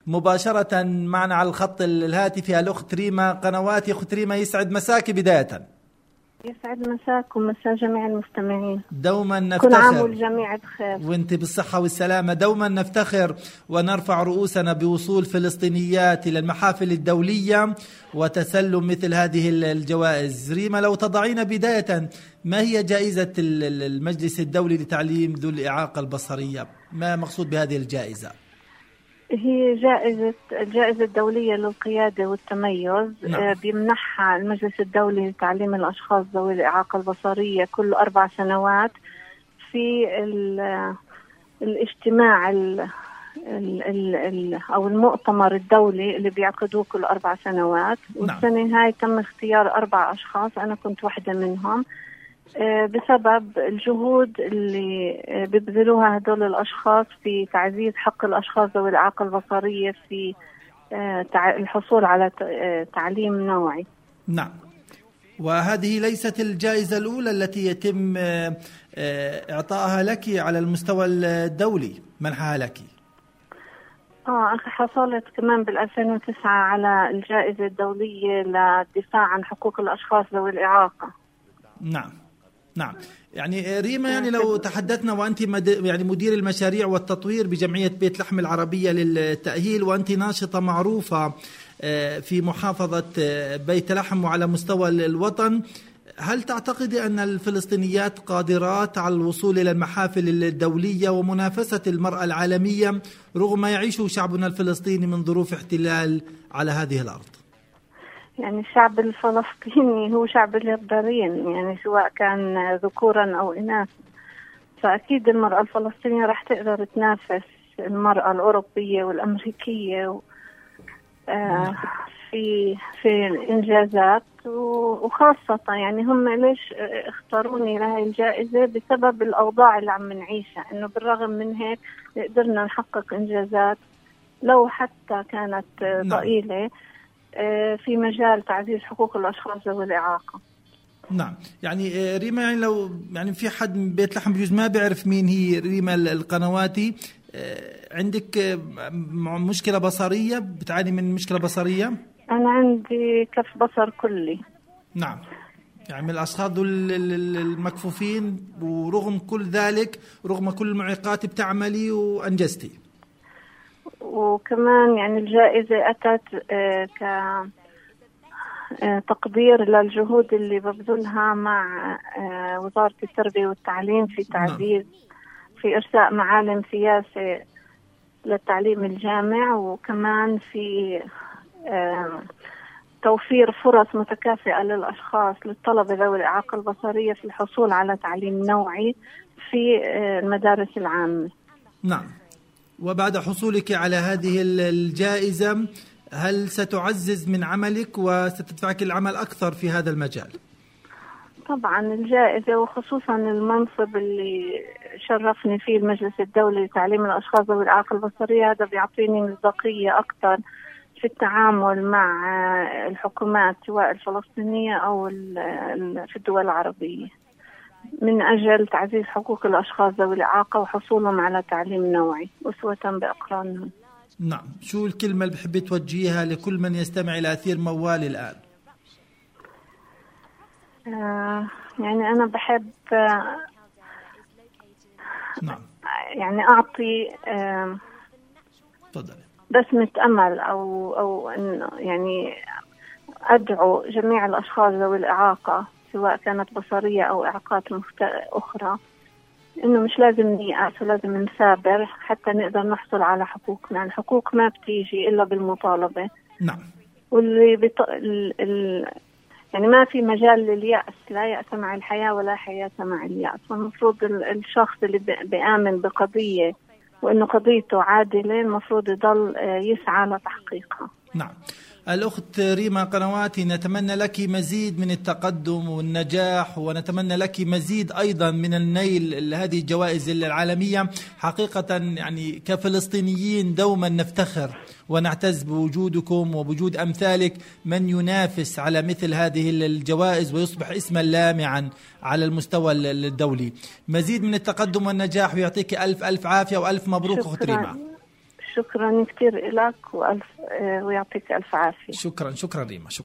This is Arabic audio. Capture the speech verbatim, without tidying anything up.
مباشرة معنا على الخط الهاتفي الأخت ريما قنواتي. أخت ريما يسعد مساك بداية. يسعد مساكم مساء جميع المستمعين. دوما نفتخر، كل عام والجميع بخير وانت بالصحة والسلامة. دوما نفتخر ونرفع رؤوسنا بوصول فلسطينيات إلى المحافل الدولية وتسلم مثل هذه الجوائز. ريما، لو تضعين بداية، ما هي جائزة المجلس الدولي لتعليم ذو الإعاقة البصرية؟ ما مقصود بهذه الجائزة؟ هي جائزة الجائزة الدولية للقيادة والتميز. نعم. بيمنحها المجلس الدولي لتعليم الأشخاص ذوي الإعاقة البصرية كل أربع سنوات في الاجتماع ال ال ال ال أو المؤتمر الدولي اللي بيعقدوه كل أربع سنوات. نعم. والسنة هاي تم اختيار أربع أشخاص، أنا كنت واحدة منهم، بسبب الجهود اللي بيبذلوها هدول الأشخاص في تعزيز حق الأشخاص ذوي الإعاقة البصرية في الحصول على تعليم نوعي. نعم. وهذه ليست الجائزة الأولى التي يتم إعطائها لك على المستوى الدولي، منحها لك. آه حصلت كمان بالألفين وتسعة على الجائزة الدولية للدفاع عن حقوق الأشخاص ذوي الإعاقة. نعم نعم. يعني ريما، يعني لو تحدثنا، وأنت مد... يعني مدير المشاريع والتطوير بجمعية بيت لحم العربية للتأهيل، وأنت ناشطة معروفة في محافظة بيت لحم وعلى مستوى الوطن، هل تعتقد أن الفلسطينيات قادرات على الوصول إلى المحافل الدولية ومنافسة المرأة العالمية رغم ما يعيشه شعبنا الفلسطيني من ظروف احتلال على هذه الأرض؟ يعني الشعب الفلسطيني هو شعب الجبارين، يعني سواء كان ذكورا أو إناثا، فأكيد المرأة الفلسطينية راح تقدر تنافس المرأة الأوروبية والأمريكية و... آه في في الإنجازات، وخاصة يعني هم ليش اختاروني لهي الجائزة؟ بسبب الأوضاع اللي عم نعيشها، إنه بالرغم من هيك قدرنا نحقق إنجازات لو حتى كانت ضئيلة في مجال تعزيز حقوق الأشخاص ذوي الإعاقة. نعم. يعني ريما، يعني لو يعني في حد من بيت لحم بجوز ما بيعرف مين هي ريما القنواتي، عندك مشكلة بصرية، بتعاني من مشكلة بصرية؟ أنا عندي كف بصر كلي. نعم. يعني من الأشخاص المكفوفين، ورغم كل ذلك، رغم كل المعيقات، بتعملي وأنجزتي. وكمان يعني الجائزة أتت كتقدير للجهود اللي ببذلها مع وزارة التربية والتعليم في تعزيز في إرساء معالم سياسة للتعليم الجامع، وكمان في توفير فرص متكافئة للأشخاص للطلبة ذوي الإعاقة البصرية في الحصول على تعليم نوعي في المدارس العامة. نعم. وبعد حصولك على هذه الجائزة، هل ستعزز من عملك وستدفعك العمل أكثر في هذا المجال؟ طبعا الجائزة، وخصوصا المنصب اللي شرفني فيه المجلس الدولي لتعليم الأشخاص ذوي الإعاقة البصرية، هذا بيعطيني مصداقية أكثر في التعامل مع الحكومات سواء الفلسطينية أو في الدول العربية، من أجل تعزيز حقوق الأشخاص ذوي الإعاقة وحصولهم على تعليم نوعي أسوة بأقرانهم. نعم. شو الكلمة اللي بحب توجهيها لكل من يستمع إلى أثير موال الآن؟ آه يعني أنا بحب آه نعم. يعني أعطي آه تفضل. بسمة أمل أو أو إنه يعني أدعو جميع الأشخاص ذوي الإعاقة سواء كانت بصرية أو إعاقات مخت... أخرى، إنه مش لازم نيأس ولازم نثابر حتى نقدر نحصل على حقوقنا. الحقوق ما بتيجي إلا بالمطالبة. نعم. واللي بط... ال... ال... يعني ما في مجال لليأس، لا يأس مع الحياة ولا حياة مع اليأس. والمفروض ال... الشخص اللي ب... بيآمن بقضية وإنه قضيته عادلة المفروض يضل يسعى لتحقيقها. نعم. الأخت ريما قنواتي، نتمنى لك مزيد من التقدم والنجاح، ونتمنى لك مزيد أيضا من النيل هذه الجوائز العالمية. حقيقة يعني كفلسطينيين دوما نفتخر ونعتز بوجودكم وبوجود أمثالك من ينافس على مثل هذه الجوائز ويصبح اسما لامعا على المستوى الدولي. مزيد من التقدم والنجاح، ويعطيك ألف ألف عافية وألف مبروك أخت ريما. شكرا كثير لك وألف ويعطيك ألف عافية. شكرا شكرا ريما. شكرا.